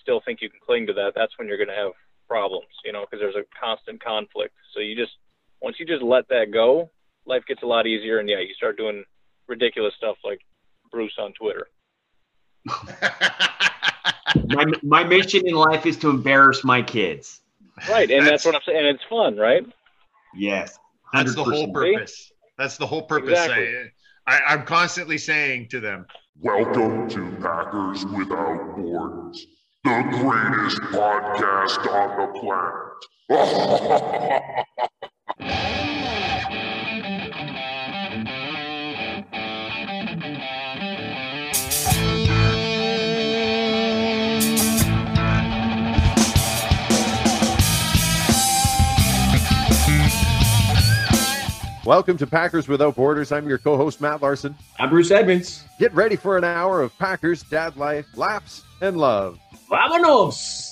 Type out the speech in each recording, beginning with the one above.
still think you can cling to that, that's when you're going to have problems, because there's a constant conflict. So once you just let that go, life gets a lot easier. And yeah, you start doing ridiculous stuff like Bruce on Twitter. My mission in life is to embarrass my kids. Right. And that's what I'm saying. And it's fun, right? Yes. 100%. That's the whole purpose. That's the whole purpose. Exactly. I'm constantly saying to them, welcome to Packers Without Borders, the greatest podcast on the planet. Welcome to Packers Without Borders. I'm your co-host, Matt Larson. I'm Bruce Edmonds. Get ready for an hour of Packers, dad life, laughs, and love. Vámonos!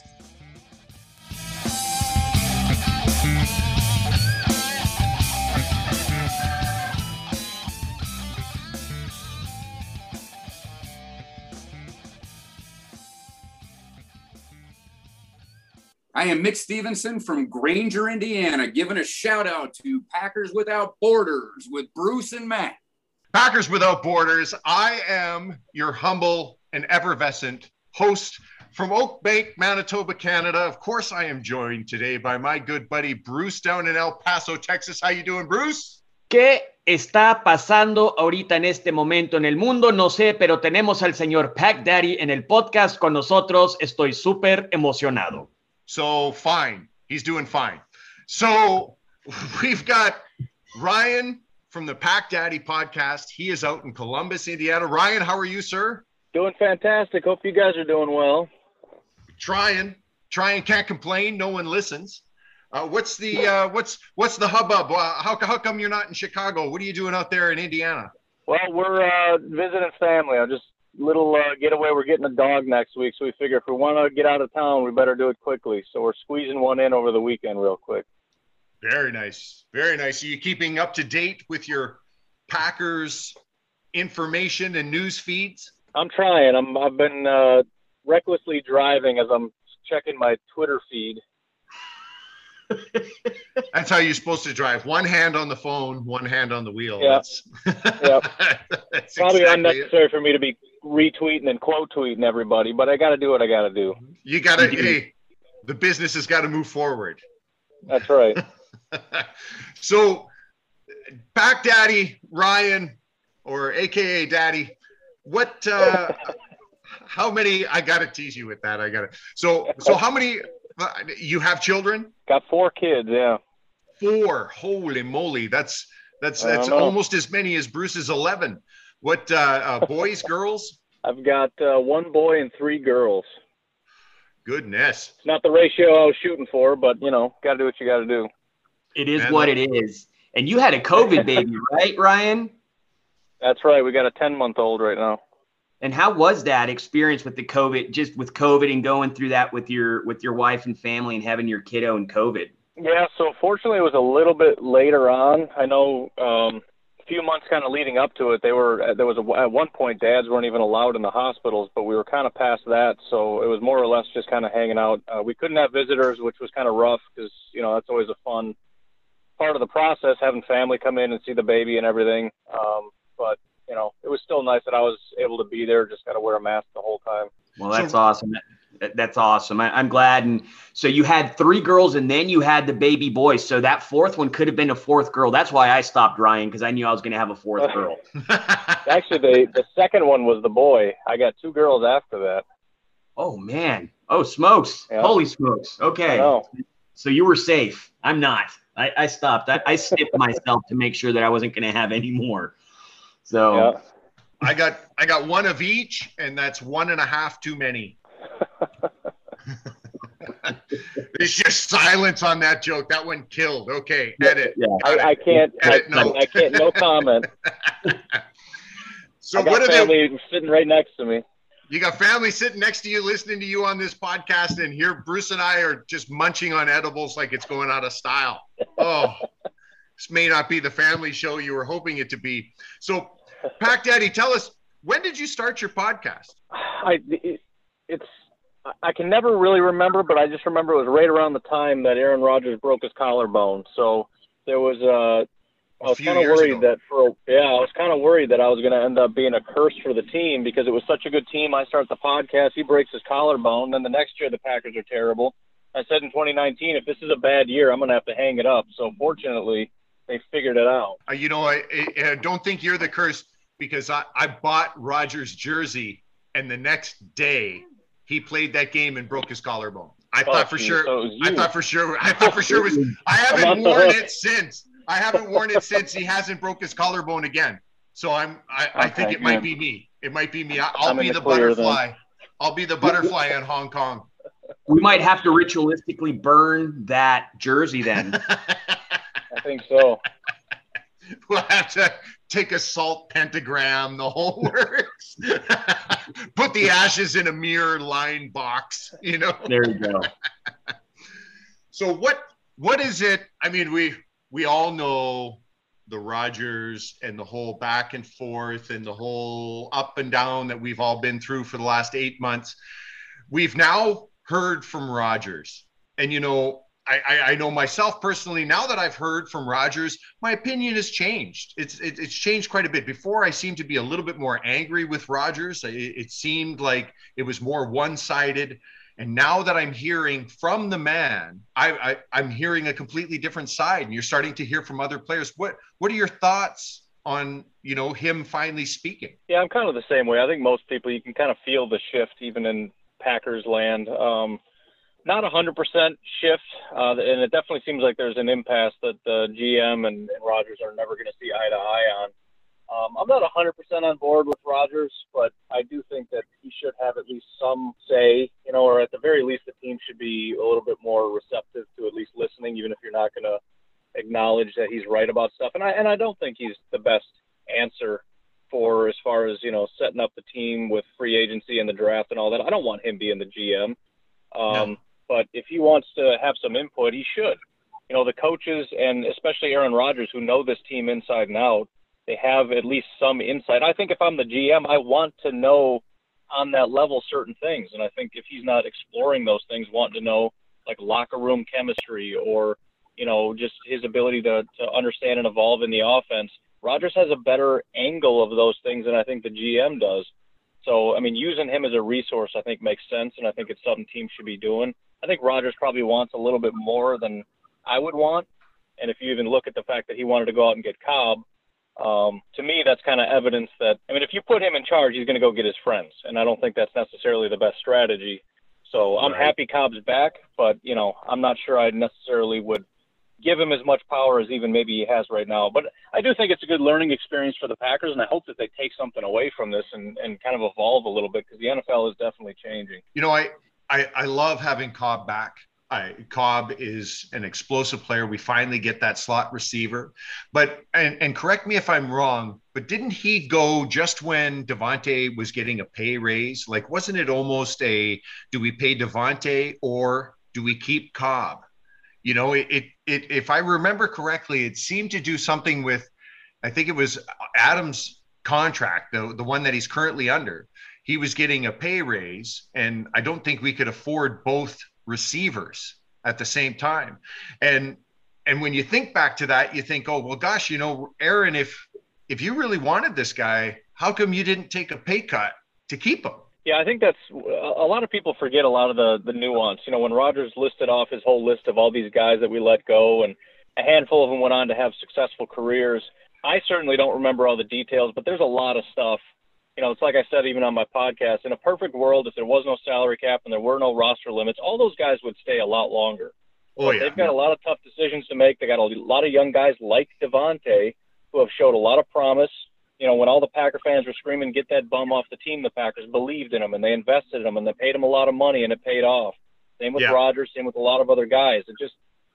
I am Mick Stevenson from Granger, Indiana, giving a shout out to Packers Without Borders with Bruce and Matt. Packers Without Borders. I am your humble and effervescent host from Oak Bank, Manitoba, Canada. Of course, I am joined today by my good buddy Bruce down in El Paso, Texas. How you doing, Bruce? ¿Qué está pasando ahorita en este momento en el mundo? No sé, pero tenemos al señor Pack Daddy en el podcast con nosotros. Estoy súper emocionado. So fine. He's doing fine. So we've got Ryan from the Pack Daddy podcast. He is out in Columbus, Indiana. Ryan, how are you, sir? Doing fantastic. Hope you guys are doing well. Trying, can't complain. No one listens. What's the hubbub? How come you're not in Chicago? What are you doing out there in Indiana? Well, we're visiting family. I'm just little getaway. We're getting a dog next week, so we figure if we want to get out of town, we better do it quickly. So we're squeezing one in over the weekend real quick. Very nice. Very nice. Are you keeping up to date with your Packers information and news feeds? I'm trying. I've been recklessly driving as I'm checking my Twitter feed. That's how you're supposed to drive. One hand on the phone, one hand on the wheel. Yeah. That's probably exactly unnecessary for me to be retweeting and quote tweeting everybody, but I got to do what I got to do. You got to, hey, the business has got to move forward. That's right. So, Pack Daddy, Ryan, or AKA Daddy, what, how many, I got to tease you with that. So how many, you have children? Got 4 kids, yeah. 4, holy moly. That's almost as many as Bruce's 11. What, boys, girls? I've got 1 boy and 3 girls. Goodness. It's not the ratio I was shooting for, but, got to do what you got to do. It is what it is. And you had a COVID baby, right, Ryan? That's right. We got a 10-month-old right now. And how was that experience with the COVID, just with COVID and going through that with your wife and family and having your kiddo and COVID? Yeah, so fortunately it was a little bit later on. I know a few months kind of leading up to it, at one point dads weren't even allowed in the hospitals, but we were kind of past that. So it was more or less just kind of hanging out. We couldn't have visitors, which was kind of rough because, that's always a fun part of the process, having family come in and see the baby and everything. But it was still nice that I was able to be there, just got to wear a mask the whole time. Well, that's awesome. That's awesome. I'm glad. And so you had 3 girls and then you had the baby boy. So that 4th one could have been a 4th girl. That's why I stopped Ryan, because I knew I was going to have a 4th girl. Actually, the second one was the boy. I got 2 girls after that. Oh, man. Oh, smokes. Yeah. Holy smokes. Okay. So you were safe. I'm not. I stopped. I snipped myself to make sure that I wasn't going to have any more. So yeah. I got 1 of each, and that's 1.5 too many. There's just silence on that joke. That one killed. Okay, edit. Yeah. I can't. I can't. No comment. So I got what are family sitting right next to me? You got family sitting next to you, listening to you on this podcast, and here Bruce and I are just munching on edibles like it's going out of style. Oh, this may not be the family show you were hoping it to be. So, Pack Daddy, tell us, when did you start your podcast? It's I can never really remember, but I just remember it was right around the time that Aaron Rodgers broke his collarbone. So there was I was kind of worried that I was kind of worried that I was going to end up being a curse for the team because it was such a good team. I start the podcast, he breaks his collarbone, then the next year the Packers are terrible. I said in 2019, if this is a bad year, I'm going to have to hang it up. So fortunately, they figured it out. I don't think you're the curse because I bought Rodgers' jersey, and the next day he played that game and broke his collarbone. I thought for sure it was. I haven't worn it since. He hasn't broke his collarbone again. So I think it might be me. It might be me. I'll be the butterfly. Then. I'll be the butterfly in Hong Kong. We might have to ritualistically burn that jersey then. I think so. We'll have to take a salt pentagram, the whole works. Put the ashes in a mirror line box, There you go. So what is it? I mean, we all know the Rodgers and the whole back and forth and the whole up and down that we've all been through for the last 8 months. We've now heard from Rodgers, and I know myself personally, now that I've heard from Rodgers, my opinion has changed. It's changed quite a bit. Before, I seemed to be a little bit more angry with Rodgers. It seemed like it was more one-sided. And now that I'm hearing from the man, I'm hearing a completely different side. And you're starting to hear from other players. What are your thoughts on, him finally speaking? Yeah, I'm kind of the same way. I think most people, you can kind of feel the shift even in Packers land. Not 100% shift, and it definitely seems like there's an impasse that the GM and Rodgers are never going to see eye to eye on. I'm not 100% on board with Rodgers, but I do think that he should have at least some say, or at the very least the team should be a little bit more receptive to at least listening, even if you're not going to acknowledge that he's right about stuff. And I don't think he's the best answer for as far as, setting up the team with free agency and the draft and all that. I don't want him being the GM. No. But if he wants to have some input, he should. The coaches and especially Aaron Rodgers, who know this team inside and out, they have at least some insight. I think if I'm the GM, I want to know on that level certain things. And I think if he's not exploring those things, wanting to know like locker room chemistry or, just his ability to understand and evolve in the offense, Rodgers has a better angle of those things than I think the GM does. So, I mean, using him as a resource, I think makes sense. And I think it's something teams should be doing. I think Rodgers probably wants a little bit more than I would want. And if you even look at the fact that he wanted to go out and get Cobb, to me, that's kind of evidence that, if you put him in charge, he's going to go get his friends. And I don't think that's necessarily the best strategy. So I'm happy Cobb's back, but, I'm not sure I necessarily would give him as much power as even maybe he has right now. But I do think it's a good learning experience for the Packers, and I hope that they take something away from this and kind of evolve a little bit because the NFL is definitely changing. I love having Cobb back. Cobb is an explosive player. We finally get that slot receiver. But, and correct me if I'm wrong, but didn't he go just when Davante was getting a pay raise? Like, wasn't it almost do we pay Davante or do we keep Cobb? If I remember correctly, it seemed to do something with, I think it was Adams' contract, the one that he's currently under. He was getting a pay raise, and I don't think we could afford both receivers at the same time. And when you think back to that, you think, oh, well, gosh, Aaron, if you really wanted this guy, how come you didn't take a pay cut to keep him? Yeah, I think that's a lot of people forget a lot of the nuance. When Rodgers listed off his whole list of all these guys that we let go, and a handful of them went on to have successful careers. I certainly don't remember all the details, but there's a lot of stuff. It's like I said, even on my podcast, in a perfect world, if there was no salary cap and there were no roster limits, all those guys would stay a lot longer. Oh, yeah. They've got a lot of tough decisions to make. They got a lot of young guys like Davante who have showed a lot of promise. When all the Packer fans were screaming, get that bum off the team, the Packers believed in him and they invested in him and they paid him a lot of money and it paid off. Same with Rodgers, same with a lot of other guys. It just,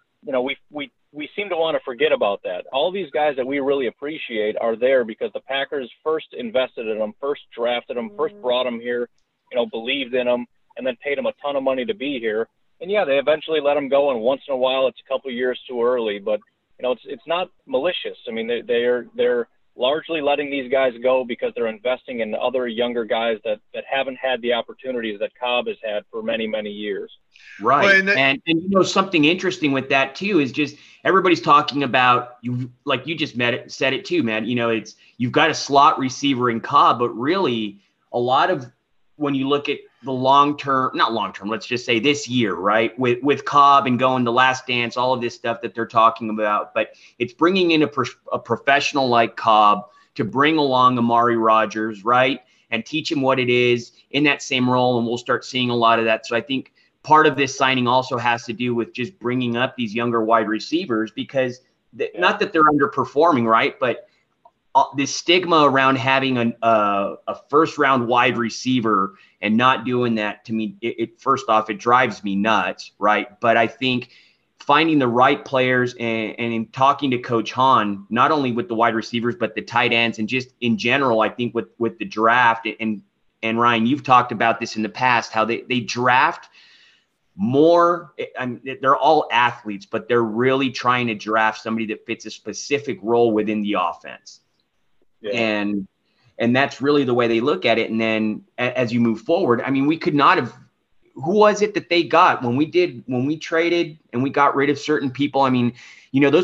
we seem to want to forget about that. All these guys that we really appreciate are there because the Packers first invested in them, first drafted them, first brought them here, believed in them, and then paid them a ton of money to be here. And they eventually let them go. And once in a while, it's a couple of years too early, but it's not malicious. I mean, they're largely letting these guys go because they're investing in other younger guys that haven't had the opportunities that Cobb has had for many, many years. Right. Well, and you know, something interesting with that too is just everybody's talking about, you like you just said it too, man. You know, you've got a slot receiver in Cobb, but really a lot of when you look at the not long term, let's just say this year, right? With Cobb and going to Last Dance, all of this stuff that they're talking about, but it's bringing in a professional like Cobb to bring along Amari Rodgers, right? And teach him what it is in that same role. And we'll start seeing a lot of that. So I think part of this signing also has to do with just bringing up these younger wide receivers because not that they're underperforming, right? But this stigma around having a first round wide receiver and not doing that, to me, it first off, it drives me nuts, right? But I think finding the right players and in talking to Coach Hahn, not only with the wide receivers, but the tight ends and just in general, I think with the draft and Ryan, you've talked about this in the past, how they draft more. I mean, they're all athletes, but they're really trying to draft somebody that fits a specific role within the offense. Yeah. And that's really the way they look at it. And then as you move forward, I mean, we could not have, who was it that they got when we traded and we got rid of certain people? I mean, you know,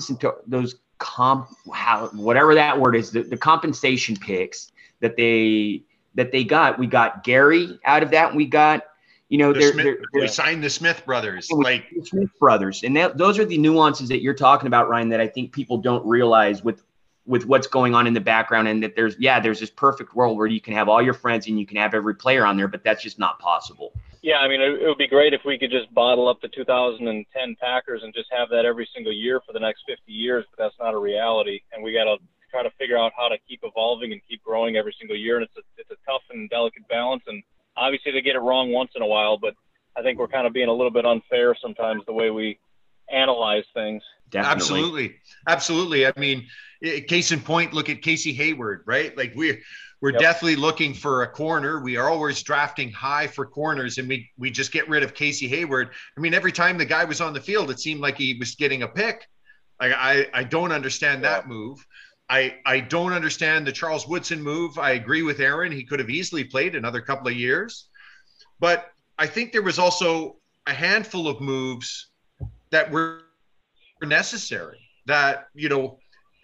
whatever that word is, the compensation picks that they got, we got Gary out of that. And we got, you know, we signed the Smith brothers, like the Smith brothers. And those are the nuances that you're talking about, Ryan, that I think people don't realize with what's going on in the background, and that there's this perfect world where you can have all your friends and you can have every player on there, but that's just not possible. Yeah, I mean, it would be great if we could just bottle up the 2010 Packers and just have that every single year for the next 50 years, but that's not a reality. And we got to try to figure out how to keep evolving and keep growing every single year. And it's a tough and delicate balance. And obviously they get it wrong once in a while, but I think we're kind of being a little bit unfair sometimes the way we analyze things. Definitely. Absolutely. I mean, case in point, look at Casey Hayward, right? Like we're definitely looking for a corner. We are always drafting high for corners, and we just get rid of Casey Hayward. I mean, every time the guy was on the field, it seemed like he was getting a pick. I don't understand that move. I don't understand the Charles Woodson move. I agree with Aaron. He could have easily played another couple of years. But I think there was also a handful of moves that were necessary. That, you know,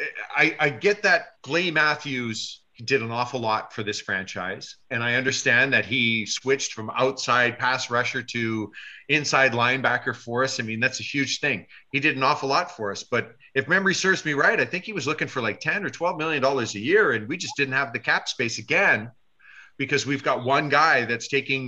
I get that Clay Matthews did an awful lot for this franchise. And I understand that he switched from outside pass rusher to inside linebacker for us. I mean, that's a huge thing. He did an awful lot for us. But if memory serves me right, I think he was looking for like $10 or $12 million a year. And we just didn't have the cap space again, because we've got one guy that's taking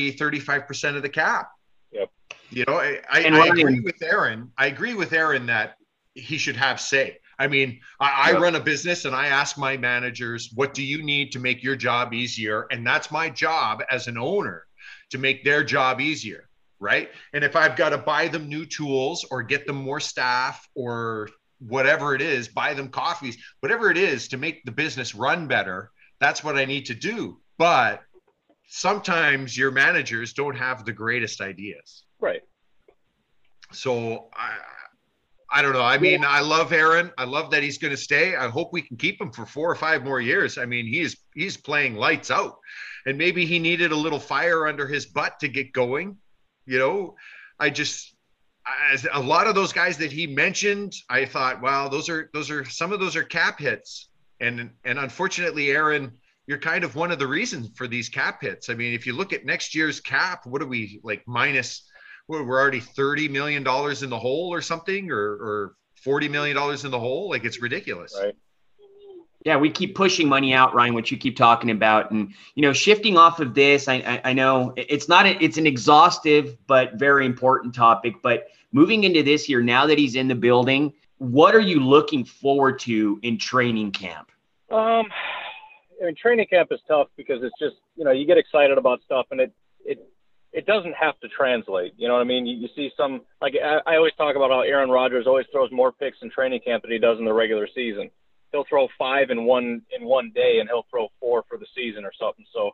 35% of the cap. Yep. You know, I agree with Aaron. I agree with Aaron that he should have say. I mean, I run a business and I ask my managers, what do you need to make your job easier? And that's my job as an owner, to make their job easier, right? And if I've got to buy them new tools or get them more staff or whatever it is, buy them coffees, whatever it is to make the business run better, that's what I need to do. But sometimes your managers don't have the greatest ideas. Right. So I don't know. I mean, I love Aaron. I love that he's going to stay. I hope we can keep him for 4 or 5 more years. I mean, he's playing lights out, and maybe he needed a little fire under his butt to get going. You know, as a lot of those guys that he mentioned, I thought, wow, those are some of those are cap hits. And unfortunately, Aaron, you're kind of one of the reasons for these cap hits. I mean, if you look at next year's cap, what are we like minus? We're already $30 million in the hole or something, or $40 million in the hole. Like, it's ridiculous. Right. Yeah, we keep pushing money out, Ryan, which you keep talking about. And, you know, shifting off of this, I know it's an exhaustive but very important topic. But moving into this year, now that he's in the building, what are you looking forward to in training camp? I mean, training camp is tough because it's just, you know, you get excited about stuff and it doesn't have to translate. You know what I mean? You see some, like I always talk about how Aaron Rodgers always throws more picks in training camp than he does in the regular season. He'll throw 5 in one day, and he'll throw 4 for the season or something. So,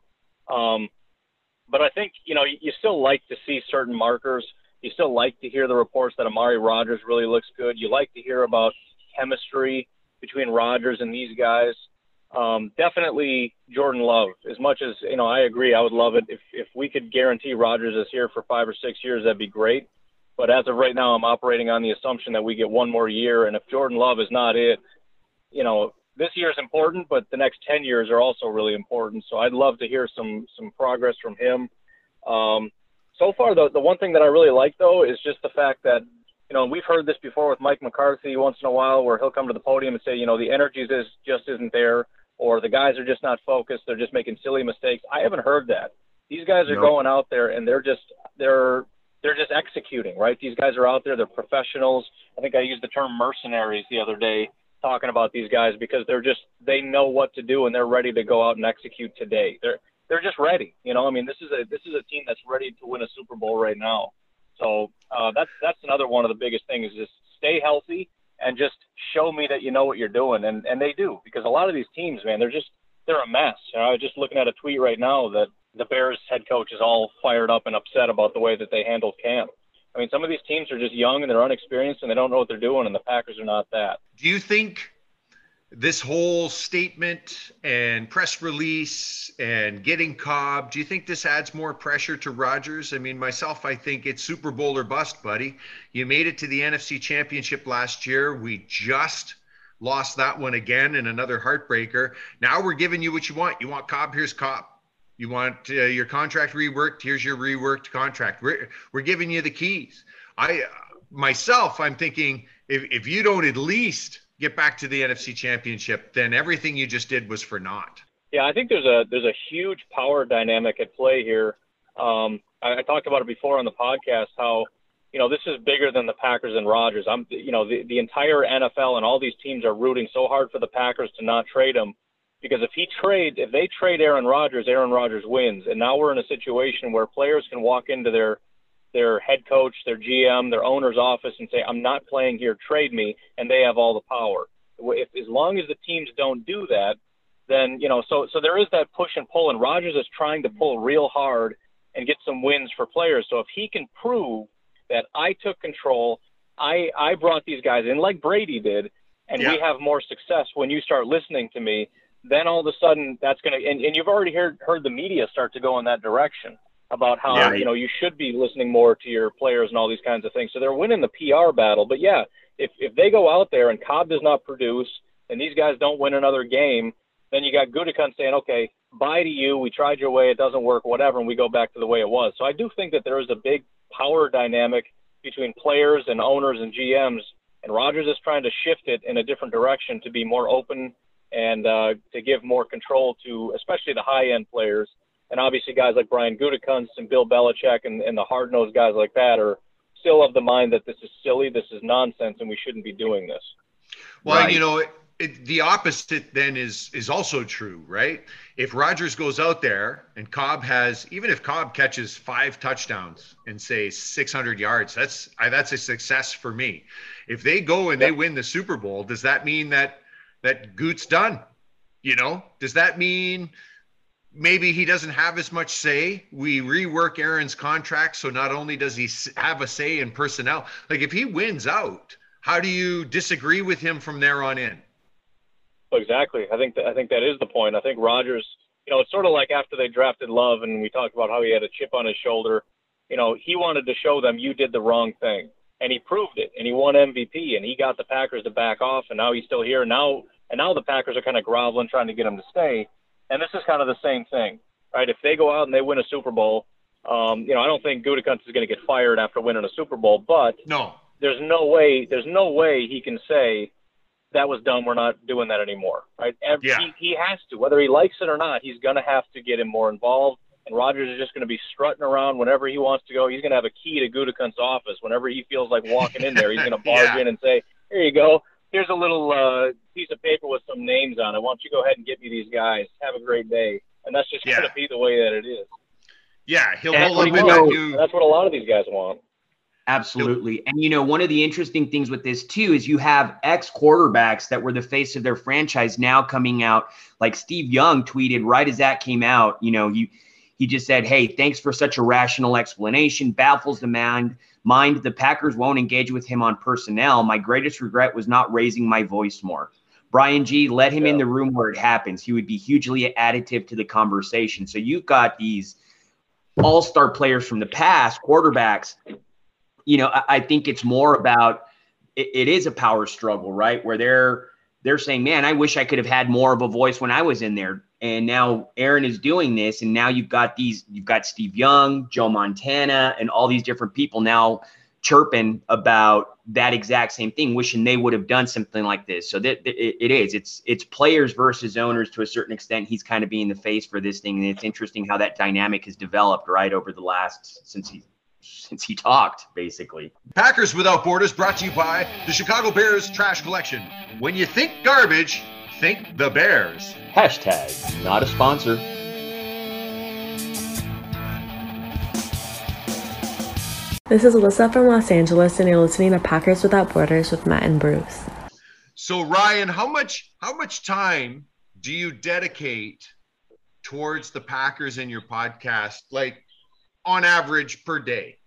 but I think, you know, you still like to see certain markers. You still like to hear the reports that Amari Rodgers really looks good. You like to hear about chemistry between Rodgers and these guys. Definitely Jordan Love. As much as, you know, I agree, I would love it if we could guarantee Rodgers is here for 5 or 6 years, that'd be great. But as of right now, I'm operating on the assumption that we get one more year. And if Jordan Love is not it, you know, this year is important, but the next 10 years are also really important. So I'd love to hear some progress from him. So far, the one thing that I really like, though, is just the fact that, you know, we've heard this before with Mike McCarthy once in a while, where he'll come to the podium and say, you know, the energy just isn't there, or the guys are just not focused. They're just making silly mistakes. I haven't heard that. These guys are going out there and they're just executing, right? These guys are out there. They're professionals. I think I used the term mercenaries the other day talking about these guys, because they know what to do and they're ready to go out and execute today. They're just ready. You know, I mean, this is a team that's ready to win a Super Bowl right now. So that's another one of the biggest things, is just stay healthy and just show me that you know what you're doing. And they do, because a lot of these teams, man, they're a mess. You know, I was just looking at a tweet right now that the Bears head coach is all fired up and upset about the way that they handled camp. I mean, some of these teams are just young and they're unexperienced and they don't know what they're doing, and the Packers are not that. Do you think this whole statement and press release and getting Cobb, do you think this adds more pressure to Rodgers? I mean, myself, I think it's Super Bowl or bust, buddy. You made it to the NFC Championship last year. We just lost that one again in another heartbreaker. Now we're giving you what you want. You want Cobb? Here's Cobb. You want your contract reworked? Here's your reworked contract. We're giving you the keys. I'm thinking if you don't at least get back to the NFC Championship, then everything you just did was for naught. Yeah, I think there's a huge power dynamic at play here. I talked about it before on the podcast, how, you know, this is bigger than the Packers and Rodgers. The entire NFL and all these teams are rooting so hard for the Packers to not trade him, because if they trade Aaron Rodgers wins. And now we're in a situation where players can walk into their head coach, their GM, their owner's office and say, I'm not playing here, trade me, and they have all the power. As long as the teams don't do that, then, you know, so there is that push and pull, and Rodgers is trying to pull real hard and get some wins for players. So if he can prove that I took control, I brought these guys in like Brady did, and we have more success when you start listening to me, then all of a sudden that's going to, and you've already heard the media start to go in that direction about how, you know, you should be listening more to your players and all these kinds of things. So they're winning the PR battle. But yeah, if they go out there and Cobb does not produce and these guys don't win another game, then you got Gutekunst saying, okay, bye to you. We tried your way. It doesn't work, whatever. And we go back to the way it was. So I do think that there is a big power dynamic between players and owners and GMs, and Rodgers is trying to shift it in a different direction to be more open and to give more control to especially the high-end players. And obviously guys like Brian Gutekunst and Bill Belichick and the hard-nosed guys like that are still of the mind that this is silly, this is nonsense, and we shouldn't be doing this. Well, right. You know, the opposite then is also true, right? If Rodgers goes out there and even if Cobb catches 5 touchdowns and say 600 yards, that's a success for me. If they go and they win the Super Bowl, does that mean that Goot's done? You know, does that mean maybe he doesn't have as much say? We rework Aaron's contract, so not only does he have a say in personnel, like if he wins out, how do you disagree with him from there on in? Exactly. I think that is the point. I think Rodgers, you know, it's sort of like after they drafted Love and we talked about how he had a chip on his shoulder. You know, he wanted to show them you did the wrong thing, and he proved it, and he won MVP, and he got the Packers to back off, and now he's still here. And now the Packers are kind of groveling, trying to get him to stay. And this is kind of the same thing, right? If they go out and they win a Super Bowl, you know, I don't think Gutekunst is going to get fired after winning a Super Bowl, but no, there's no way he can say that was dumb, we're not doing that anymore, right? He has to, whether he likes it or not, he's going to have to get him more involved. And Rodgers is just going to be strutting around whenever he wants to go. He's going to have a key to Gutekunst's office. Whenever he feels like walking in there, he's going to barge in and say, here you go. Here's a little piece of paper with some names on it. Why don't you go ahead and get me these guys? Have a great day. And that's just going to be the way that it is. Yeah, he'll roll up with that new. That's what a lot of these guys want. Absolutely. And, you know, one of the interesting things with this, too, is you have ex-quarterbacks that were the face of their franchise now coming out. Like Steve Young tweeted right as that came out, you know, he just said, hey, thanks for such a rational explanation. Baffles the mind. The Packers won't engage with him on personnel. My greatest regret was not raising my voice more. Brian G, let him in the room where it happens. He would be hugely additive to the conversation. So you've got these all-star players from the past, quarterbacks. You know, I think it's more about it is a power struggle, right? Where they're saying, man, I wish I could have had more of a voice when I was in there. And now Aaron is doing this. And now you've got Steve Young, Joe Montana, and all these different people now chirping about that exact same thing, wishing they would have done something like this. So that it's players versus owners to a certain extent. He's kind of being the face for this thing. And it's interesting how that dynamic has developed right over the last, since he talked, basically. Packers Without Borders brought to you by the Chicago Bears Trash Collection. When you think garbage, think the Bears. Hashtag not a sponsor. This is Alyssa from Los Angeles, and you're listening to Packers Without Borders with Matt and Bruce. So Ryan, how much time do you dedicate towards the Packers in your podcast, like on average per day?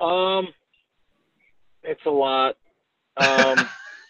It's a lot. I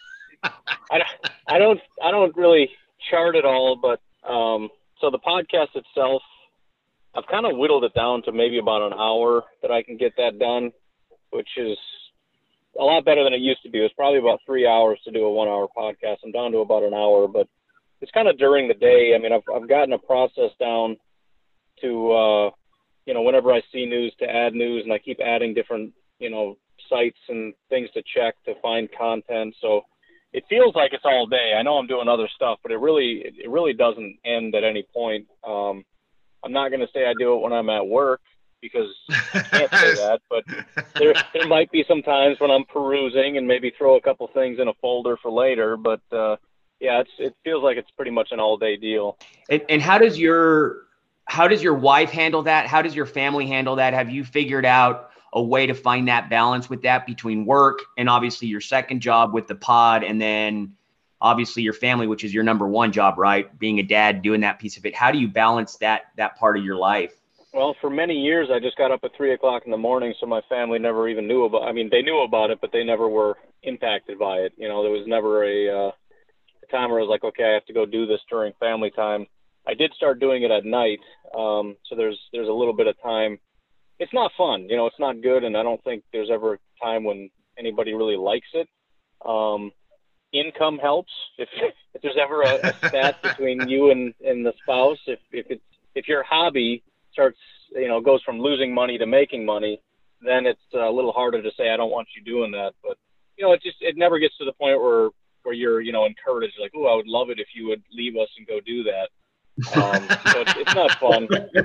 don't really chart it all, but so the podcast itself, I've kind of whittled it down to maybe about an hour that I can get that done, which is a lot better than it used to be. It was probably about 3 hours to do a 1 hour podcast. I'm down to about an hour, but it's kind of during the day. I mean, I've gotten a process down to, whenever I see news, to add news, and I keep adding different, sites and things to check to find content. So it feels like it's all day. I know I'm doing other stuff, but it really doesn't end at any point. I'm not going to say I do it when I'm at work, because I can't say that, but there might be some times when I'm perusing and maybe throw a couple things in a folder for later. But it feels like it's pretty much an all day deal. And how does your wife handle that? How does your family handle that? Have you figured out a way to find that balance with that between work and obviously your second job with the pod, and then obviously your family, which is your number one job, right? Being a dad, doing that piece of it. How do you balance that part of your life? Well, for many years, I just got up at 3 o'clock in the morning, so my family never even knew about. I mean, they knew about it, but they never were impacted by it. There was never a time where I was like, okay, I have to go do this during family time. I did start doing it at night, so there's a little bit of time. It's not fun, it's not good, and I don't think there's ever a time when anybody really likes it. Income helps. If there's ever a stat between you and the spouse, if your hobby starts, goes from losing money to making money, then it's a little harder to say, I don't want you doing that. But, it never gets to the point where you're, encouraged, like, oh, I would love it if you would leave us and go do that. So it's not fun.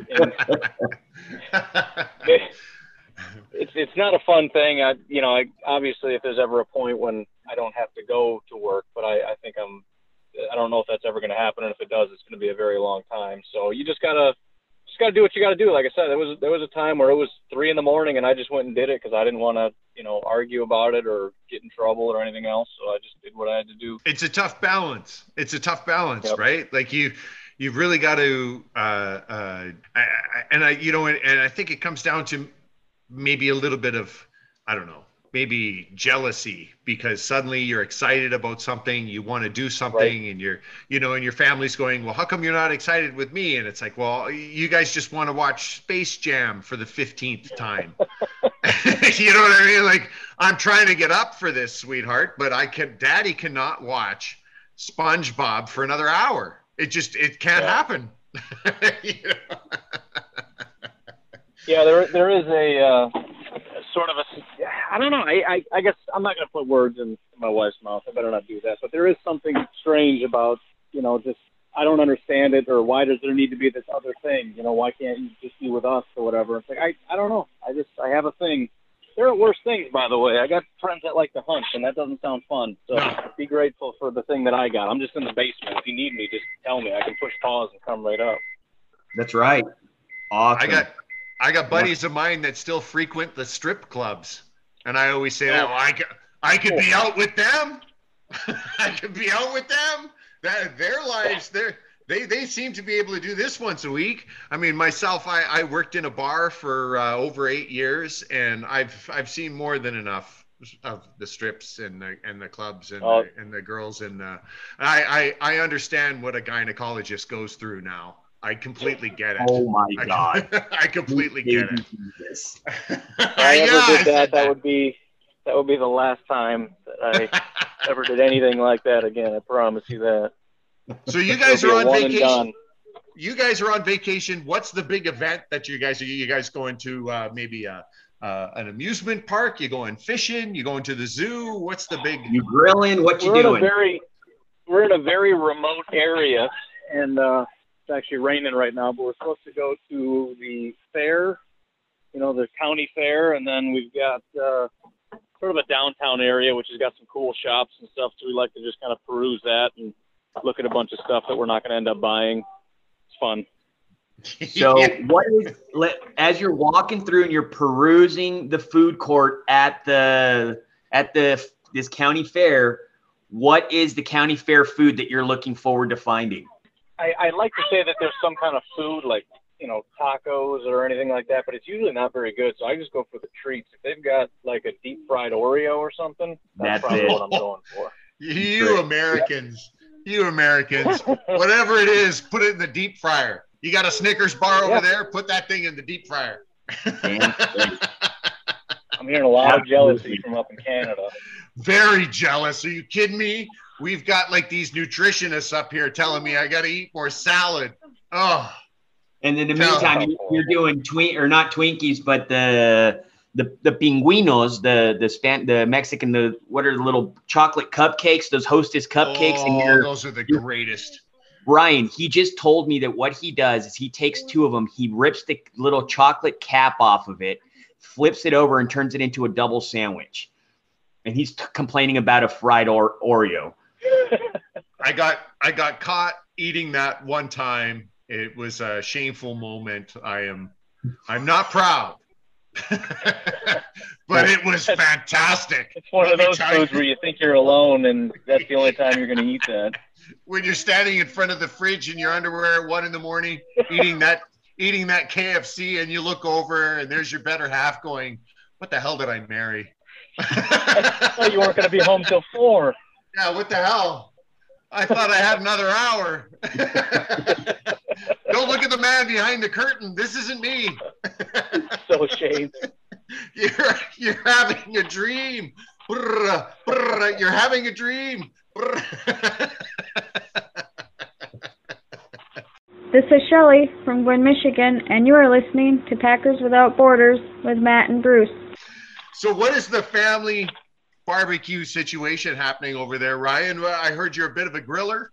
It's not a fun thing. I obviously, if there's ever a point when I don't have to go to work, but I think I don't know if that's ever going to happen. And if it does, it's going to be a very long time. So you just gotta do what you got to do. Like I said, there was a time where it was 3 a.m. and I just went and did it because I didn't want to, argue about it or get in trouble or anything else. So I just did what I had to do. It's a tough balance. Yep. Right? Like you've really got to, and I think it comes down to maybe a little bit of, I don't know, maybe jealousy, because suddenly you're excited about something, you want to do something, right, and and your family's going, well, how come you're not excited with me? And it's like, well, you guys just want to watch Space Jam for the 15th time. You know what I mean? Like, I'm trying to get up for this, sweetheart, but Daddy cannot watch SpongeBob for another hour. It can't happen. Yeah, there is a sort of I don't know. I guess I'm not going to put words in my wife's mouth. I better not do that. But there is something strange about, just I don't understand it, or why does there need to be this other thing? Why can't you just be with us or whatever? It's like, I don't know. I have a thing. There are worse things, by the way. I got friends that like to hunt, and that doesn't sound fun. So be grateful for the thing that I got. I'm just in the basement. If you need me, just tell me. I can push pause and come right up. That's right. Awesome. I got buddies of mine that still frequent the strip clubs, and I always say that, well, I could be out with them. I could be out with them. Their lives, they seem to be able to do this once a week. I mean, myself, I worked in a bar for over 8 years, and I've seen more than enough the strips and the clubs and the girls. And I understand what a gynecologist goes through now. I completely get it. Oh my God. I completely get it. If I ever did that would be the last time that I ever did anything like that again. I promise you that. So you guys are on vacation. You guys are on vacation. What's the big event that you guys going to? Maybe an amusement park? You going fishing? You going to the zoo? What's the big? You grilling? What you doing? We're in a very remote area, and it's actually raining right now. But we're supposed to go to the fair, the county fair, and then we've got sort of a downtown area which has got some cool shops and stuff. So we like to just kind of peruse that and look at a bunch of stuff that we're not going to end up buying. It's fun. So what is, as you're walking through and you're perusing the food court at this county fair, what is the county fair food that you're looking forward to finding? I like to say that there's some kind of food like, tacos or anything like that, but it's usually not very good. So I just go for the treats. If they've got like a deep fried Oreo or something, that's probably what I'm going for. You Americans, whatever it is, put it in the deep fryer. You got a Snickers bar over there? Put that thing in the deep fryer. I'm hearing a lot of jealousy from up in Canada. Very jealous. Are you kidding me? We've got like these nutritionists up here telling me I got to eat more salad. Oh. And in the meantime, you're doing not Twinkies, but the pingüinos, the Mexican, what are the little chocolate cupcakes? Those Hostess cupcakes. Oh, those are the greatest. Brian, he just told me that what he does is he takes two of them, he rips the little chocolate cap off of it, flips it over, and turns it into a double sandwich. And he's complaining about a fried Oreo. I got caught eating that one time. It was a shameful moment. I'm not proud, but it was fantastic. It's one of those foods where you think you're alone, and that's the only time you're going to eat that. When you're standing in front of the fridge in your underwear at 1 a.m, eating that KFC, and you look over and there's your better half going, "What the hell did I marry?" I thought you weren't going to be home till 4. Yeah, what the hell? I thought I had another hour. Don't look at the man behind the curtain. This isn't me. So ashamed. You're having a dream. You're having a dream. This is Shelley from Gwen, Michigan, and you are listening to Packers Without Borders with Matt and Bruce. So what is the family barbecue situation happening over there, Ryan? I heard you're a bit of a griller.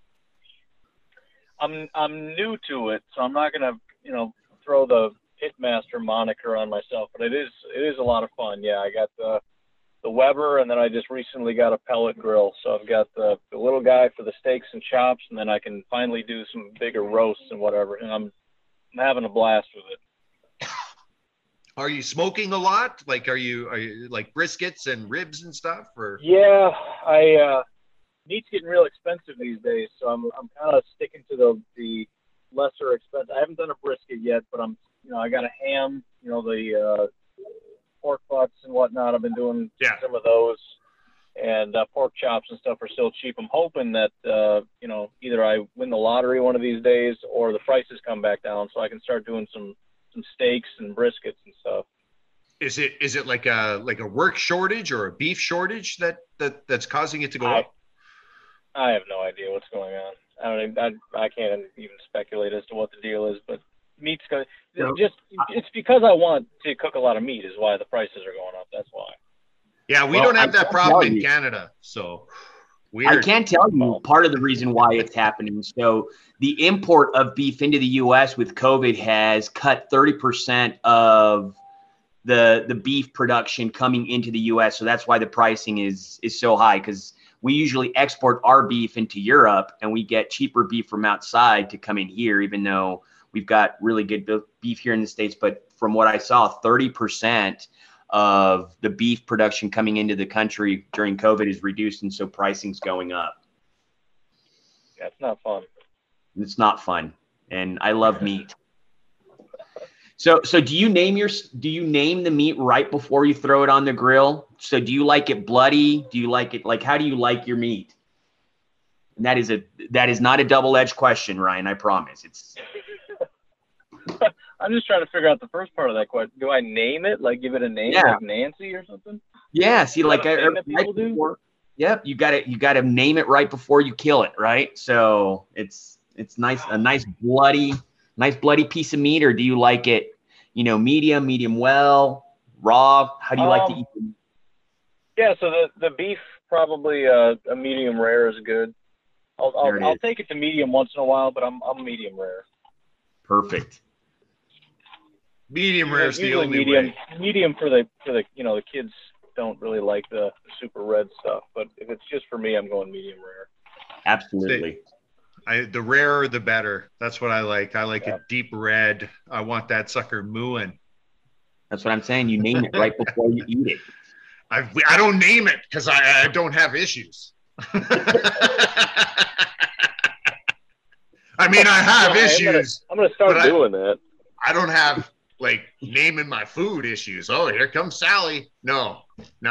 I'm new to it, so I'm not gonna throw the pitmaster moniker on myself, but it is a lot of fun. Yeah, I got the Weber, and then I just recently got a pellet grill, so I've got the little guy for the steaks and chops, and then I can finally do some bigger roasts and whatever, and I'm having a blast with it. Are you smoking a lot? Like, are you like briskets and ribs and stuff? Or yeah, meat's getting real expensive these days, so I'm kind of sticking to the lesser expense. I haven't done a brisket yet, but I got a ham, the pork butts and whatnot. I've been doing some of those, and pork chops and stuff are still cheap. I'm hoping that either I win the lottery one of these days or the prices come back down, so I can start doing some steaks and briskets and stuff. Is it like a work shortage or a beef shortage that's causing it to go up? I have no idea what's going on. I can't even speculate as to what the deal is, but meat's going. It's because I want to cook a lot of meat is why the prices are going up. That's why. Yeah, we don't have that problem in Canada, so weird. I can't tell you part of the reason why it's happening. So the import of beef into the U.S. with COVID has cut 30% of the beef production coming into the U.S. So that's why the pricing is so high, because we usually export our beef into Europe and we get cheaper beef from outside to come in here, even though we've got really good beef here in the States. But from what I saw, 30% of the beef production coming into the country during COVID is reduced, and so pricing's going up. Yeah, it's not fun. It's not fun, and I love meat. So do you name the meat right before you throw it on the grill? So do you like it bloody? Do you like it how do you like your meat? And that is not a double-edged question, Ryan. I promise. It's. I'm just trying to figure out the first part of that question. Do I name it? Like give it a name, like Nancy or something? Yeah. See, like people do. Yep. You gotta name it right before you kill it, right? So it's nice, a nice bloody piece of meat, or do you like it, medium well, raw? How do you like to eat it? Yeah, so the beef probably a medium rare is good. I'll take it to medium once in a while, but I'm medium rare. Perfect. Medium rare is the only way. Medium for the the kids don't really like the super red stuff, but if it's just for me, I'm going medium rare. Absolutely. The rarer the better. That's what I like. I like it deep red. I want that sucker mooing. That's what I'm saying. You name it right before you eat it. I don't name it because I don't have issues. I mean, I have issues. I'm gonna start doing that. I don't have like naming my food issues. Oh, here comes Sally. No.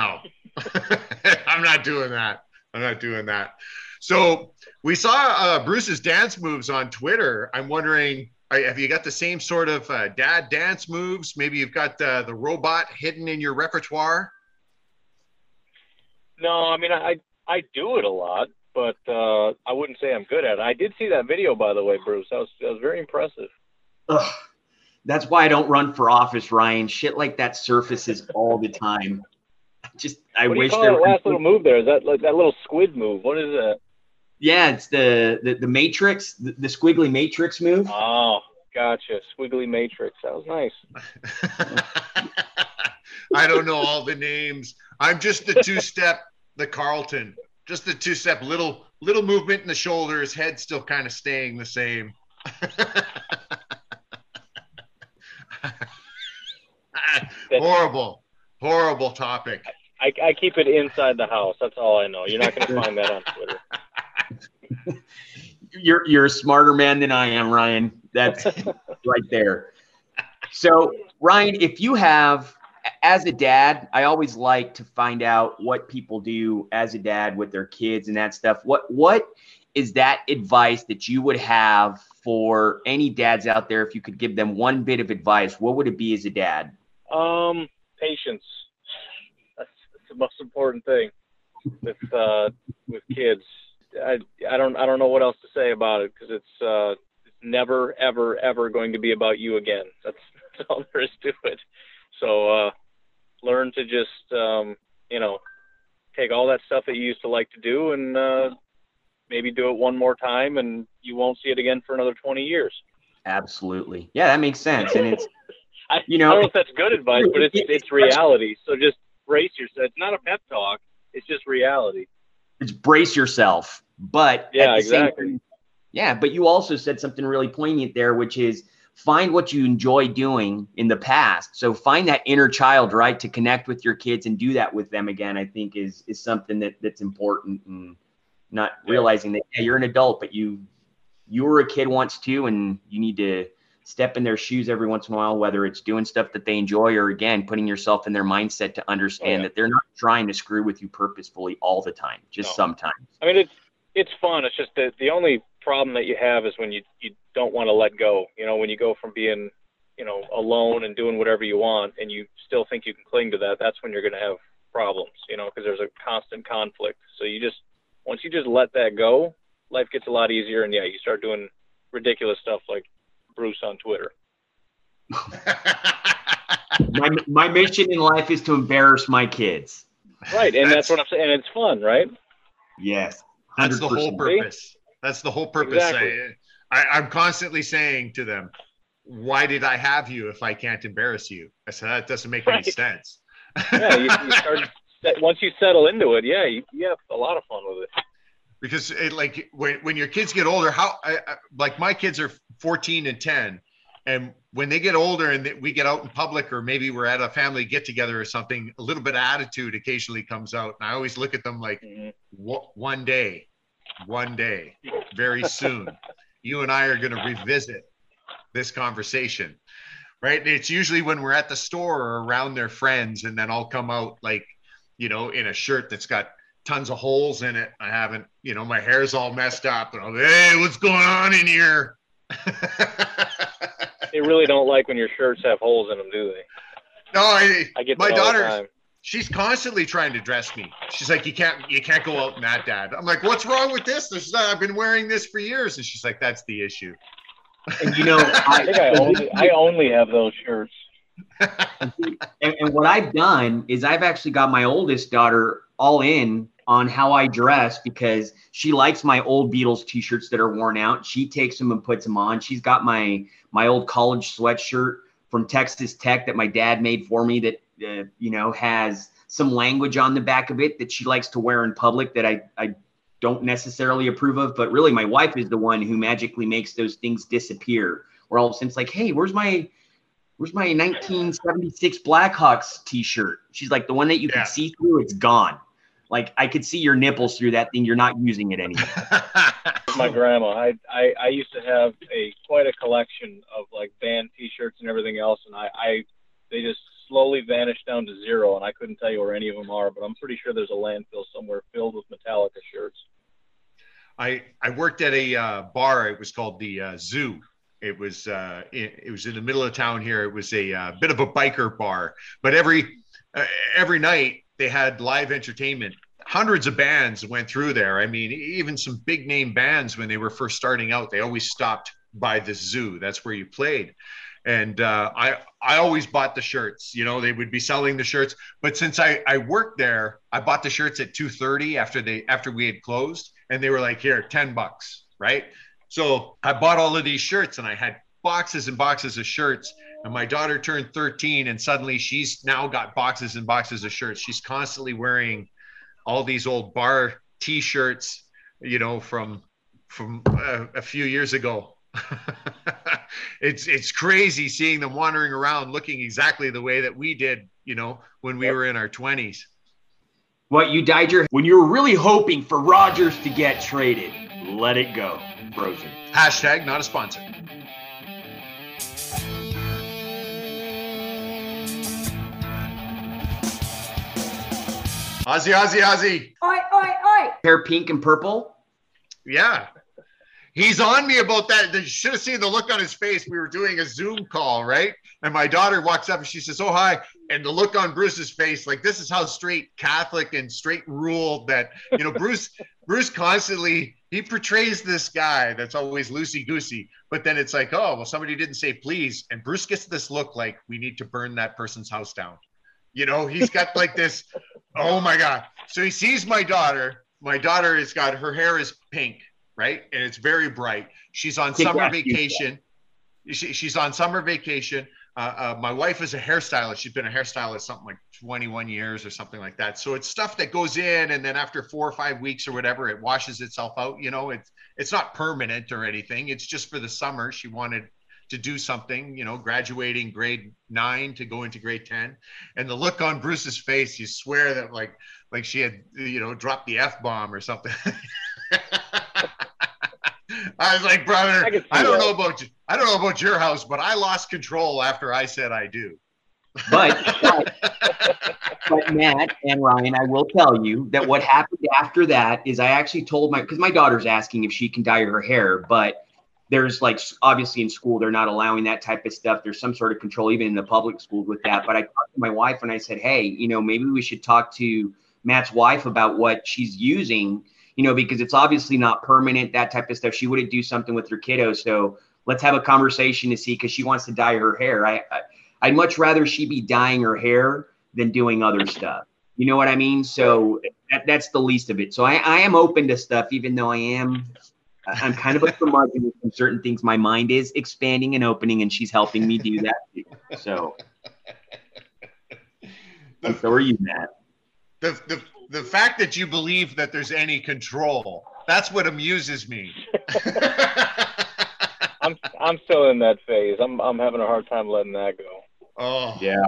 I'm not doing that. So we saw Bruce's dance moves on Twitter. I'm wondering, have you got the same sort of dad dance moves? Maybe you've got the robot hidden in your repertoire. No, I mean, I do it a lot, but I wouldn't say I'm good at it. I did see that video, by the way, Bruce. That was very impressive. Ugh. That's why I don't run for office, Ryan. Shit like that surfaces all the time. I wish there was. That last little move there? Is that like that little squid move? What is that? Yeah, it's the matrix, the squiggly matrix move. Oh, gotcha. Squiggly matrix. That was nice. I don't know all the names. I'm just the two-step, the Carlton. Just the two-step, little movement in the shoulders, head still kind of staying the same. Horrible topic. I keep it inside the house. That's all I know. You're not going to find that on Twitter. You're a smarter man than I am, Ryan. That's right there. So, Ryan, if you have, as a dad, I always like to find out what people do as a dad with their kids and that stuff. What is that advice that you would have for any dads out there? If you could give them one bit of advice, what would it be as a dad? Patience. That's the most important thing with kids. I don't know what else to say about it, because it's never ever going to be about you again. That's all there is to it. So learn to just take all that stuff that you used to like to do and maybe do it one more time, and you won't see it again for another 20 years. Absolutely. Yeah, that makes sense. And it's, I don't know if that's good advice, but it's reality. So just brace yourself. It's not a pep talk. It's just reality. It's brace yourself. But yeah, exactly. But you also said something really poignant there, which is find what you enjoy doing in the past. So find that inner child, right, to connect with your kids and do that with them again, I think is something that's important, and not realizing that you're an adult, but you were a kid once too, and you need to step in their shoes every once in a while, whether it's doing stuff that they enjoy or, again, putting yourself in their mindset to understand that they're not trying to screw with you purposefully all the time, just sometimes. I mean, it's fun. It's just that the only problem that you have is when you don't want to let go. When you go from being, alone and doing whatever you want, and you still think you can cling to that, that's when you're going to have problems, because there's a constant conflict. So once you just let that go, life gets a lot easier, and you start doing ridiculous stuff like Bruce on Twitter. my mission in life is to embarrass my kids. Right, and that's what I'm saying. And it's fun, right? Yes. 100%. That's the whole purpose. That's the whole purpose. Exactly. I'm constantly saying to them, why did I have you if I can't embarrass you? I said, that doesn't make any sense. Yeah, you start, once you settle into it, you have a lot of fun with it. Because when your kids get older, like my kids are 14 and 10, and when they get older and we get out in public, or maybe we're at a family get together or something, a little bit of attitude occasionally comes out, and I always look at them like, one day, very soon, you and I are going to revisit this conversation. right? And it's usually when we're at the store or around their friends, and then I'll come out like, in a shirt that's got tons of holes in it. I haven't, my hair's all messed up, and I'm like, hey, what's going on in here? They really don't like when your shirts have holes in them, do they? No, I get my daughter. She's constantly trying to dress me. She's like, you can't go out in that, Dad. I'm like, what's wrong with this? I've been wearing this for years. And she's like, that's the issue. And I think I only have those shirts. and what I've done is I've actually got my oldest daughter all in on how I dress, because she likes my old Beatles t-shirts that are worn out. She takes them and puts them on. She's got my old college sweatshirt from Texas Tech that my dad made for me that has some language on the back of it that she likes to wear in public that I don't necessarily approve of. But really, my wife is the one who magically makes those things disappear. Where all of a sudden it's like, hey, where's my 1976 Blackhawks t-shirt? She's like, the one that you can see through, it's gone. Like, I could see your nipples through that thing. You're not using it anymore. My grandma, I used to have quite a collection of like band t-shirts and everything else, and they just slowly vanished down to zero, and I couldn't tell you where any of them are, but I'm pretty sure there's a landfill somewhere filled with Metallica shirts. I worked at a bar. It was called the Zoo. It was in the middle of town here. It was a bit of a biker bar, but every night they had live entertainment. Hundreds of bands went through there. I mean, even some big name bands, when they were first starting out, they always stopped by the Zoo. That's where you played. And I always bought the shirts. They would be selling the shirts. But since I worked there, I bought the shirts at 2:30 after we had closed, and they were like, here, $10, right? So I bought all of these shirts, and I had boxes and boxes of shirts. And my daughter turned 13, and suddenly she's now got boxes and boxes of shirts. She's constantly wearing all these old bar T-shirts, from a few years ago. It's crazy seeing them wandering around looking exactly the way that we did, when we were in our 20s. What, you dyed your, when you were really hoping for Rogers to get traded? Let it go. Frozen. Hashtag not a sponsor. Ozzy. Oi, oi, oi. Hair pink and purple? Yeah. He's on me about that. You should have seen the look on his face. We were doing a Zoom call, right? And my daughter walks up and she says, oh, hi. And the look on Bruce's face, like, this is how straight Catholic and straight rule that, Bruce constantly, he portrays this guy that's always loosey-goosey. But then it's like, oh, well, somebody didn't say please. And Bruce gets this look like, we need to burn that person's house down. He's got like this, oh, my God. So he sees my daughter. My daughter has got, her hair is pink. Right. And it's very bright. She's on summer vacation. She's on summer vacation. My wife is a hairstylist. She's been a hairstylist something like 21 years or something like that. So it's stuff that goes in, and then after 4 or 5 weeks or whatever, it washes itself out. It's not permanent or anything. It's just for the summer. She wanted to do something, graduating grade 9 to go into grade 10. And the look on Bruce's face, you swear that like she had, dropped the F-bomb or something. I was like, brother, I don't know about your house, but I lost control after I said I do. But Matt and Ryan, I will tell you that what happened after that is I actually told because my daughter's asking if she can dye her hair, but there's like, obviously in school, they're not allowing that type of stuff. There's some sort of control, even in the public schools with that. But I talked to my wife and I said, hey, maybe we should talk to Matt's wife about what she's using, because it's obviously not permanent, that type of stuff. She wouldn't do something with her kiddo. So let's have a conversation to see, because she wants to dye her hair. I'd much rather she be dyeing her hair than doing other stuff. You know what I mean? So that's the least of it. So I am open to stuff, even though I'm kind of a curmudgeon with some certain things. My mind is expanding and opening, and she's helping me do that too. So, and so are you, Matt. The fact that you believe that there's any control, that's what amuses me. I'm still in that phase. I'm having a hard time letting that go. Oh yeah.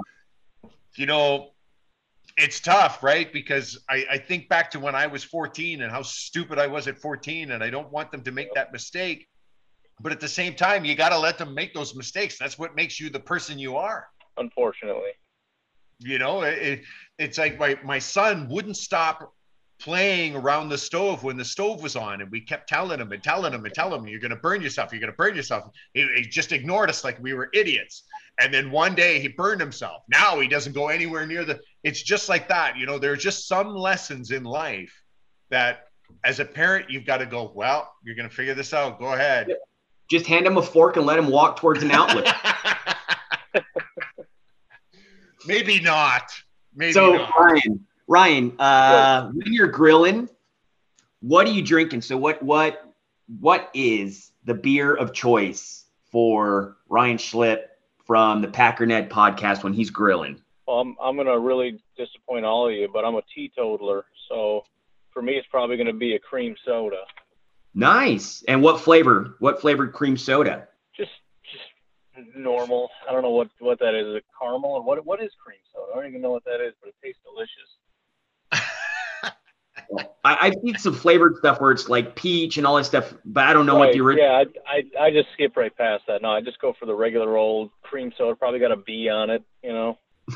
It's tough, right? Because I think back to when I was 14 and how stupid I was at 14, and I don't want them to make that mistake. But at the same time, you got to let them make those mistakes. That's what makes you the person you are. Unfortunately. You know, it's like my son wouldn't stop playing around the stove when the stove was on, and we kept telling him, you're going to burn yourself. He just ignored us like we were idiots. And then one day he burned himself. Now he doesn't go anywhere near it's just like that. You know, there are just some lessons in life that as a parent, you've got to go, well, you're going to figure this out. Go ahead. Just hand him a fork and let him walk towards an outlet. Maybe not. So Ryan, when you're grilling, what are you drinking? So what is the beer of choice for Ryan Schlip from the Packernet podcast when he's grilling? Well, I'm going to really disappoint all of you, but I'm a teetotaler. So for me, it's probably going to be a cream soda. Nice. And what flavored cream soda? Just normal. I don't know what that is. Is it caramel? And what is cream soda? I don't even know what that is, but it tastes delicious. I've seen some flavored stuff where it's like peach and all that stuff, but I don't know what the original. Yeah, I just skip right past that. No, I just go for the regular old cream soda. Probably got a B on it, you know.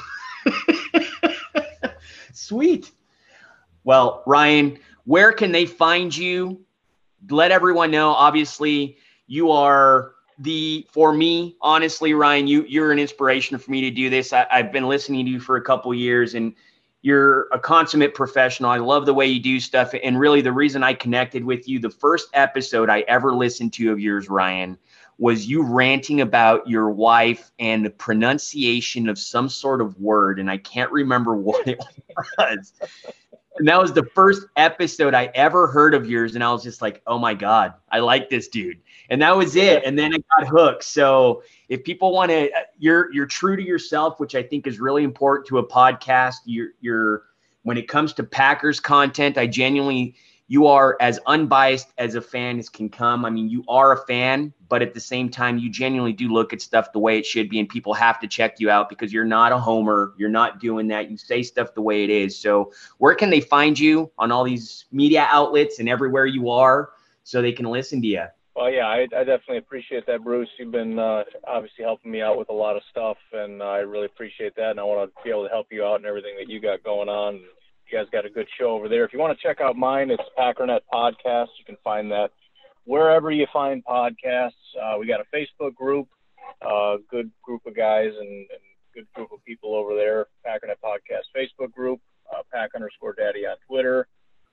Sweet. Well, Ryan, where can they find you? Let everyone know. Obviously, you are for me, honestly, Ryan, you're an inspiration for me to do this. I've been listening to you for a couple of years, and you're a consummate professional. I love the way you do stuff. And really the reason I connected with you, the first episode I ever listened to of yours, Ryan, was you ranting about your wife and the pronunciation of some sort of word. And I can't remember what it was. And that was the first episode I ever heard of yours. And I was just like, oh my God, I like this dude. And that was it. And then I got hooked. So if people want to, you're true to yourself, which I think is really important to a podcast. You're when it comes to Packers content, you are as unbiased as a fan as can come. I mean, you are a fan, but at the same time, you genuinely do look at stuff the way it should be, and people have to check you out because you're not a homer. You're not doing that. You say stuff the way it is. So where can they find you on all these media outlets and everywhere you are so they can listen to you? Well, yeah, I definitely appreciate that, Bruce. You've been obviously helping me out with a lot of stuff, and I really appreciate that, and I want to be able to help you out and everything that you got going on. You guys got a good show over there. If you want to check out mine, it's Packernet Podcast. You can find that wherever you find podcasts. We got a Facebook group, good group of guys and good group of people over there. Packernet Podcast Facebook group, Pack_Daddy on Twitter,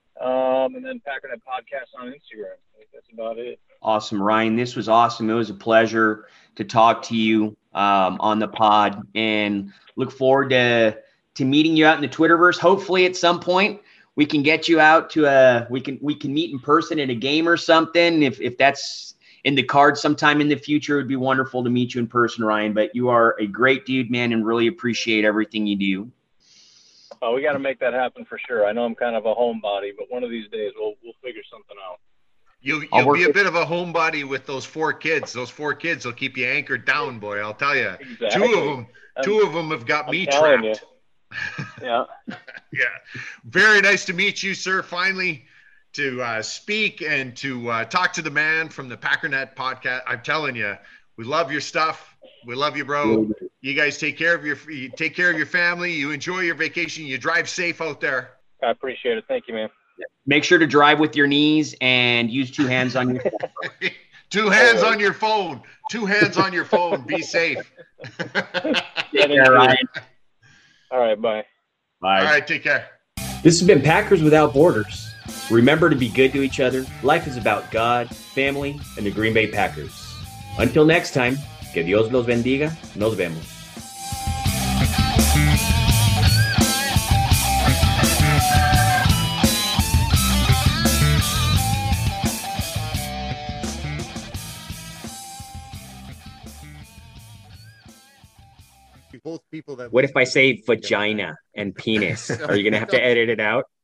and then Packernet Podcast on Instagram. I think that's about it. Awesome, Ryan. This was awesome. It was a pleasure to talk to you on the pod, and look forward to meeting you out in the Twitterverse. Hopefully at some point we can get you out to we can meet in person at a game or something. If that's in the cards sometime in the future, it would be wonderful to meet you in person, Ryan. But you are a great dude, man, and really appreciate everything you do. Oh, we got to make that happen for sure. I know I'm kind of a homebody, but one of these days we'll figure something out. You'll be a bit of a homebody with those 4 kids. Those 4 kids will keep you anchored down, boy. I'll tell you. Exactly. Two of them have got me trapped. You. Yeah. Yeah. Very nice to meet you, sir. Finally, to speak and to talk to the man from the Packernet Podcast. I'm telling you, we love your stuff. We love you, bro. You guys take care of your family. You enjoy your vacation. You drive safe out there. I appreciate it. Thank you, man. Make sure to drive with your knees and use 2 hands on your phone. 2 hands on your phone. 2 hands on your phone. Be safe. Take care, Ryan. All right, bye. Bye. All right, take care. This has been Packers Without Borders. Remember to be good to each other. Life is about God, family, and the Green Bay Packers. Until next time, que Dios los bendiga. Nos vemos. Both people that. What if I say vagina and penis? Are you going to have to edit it out?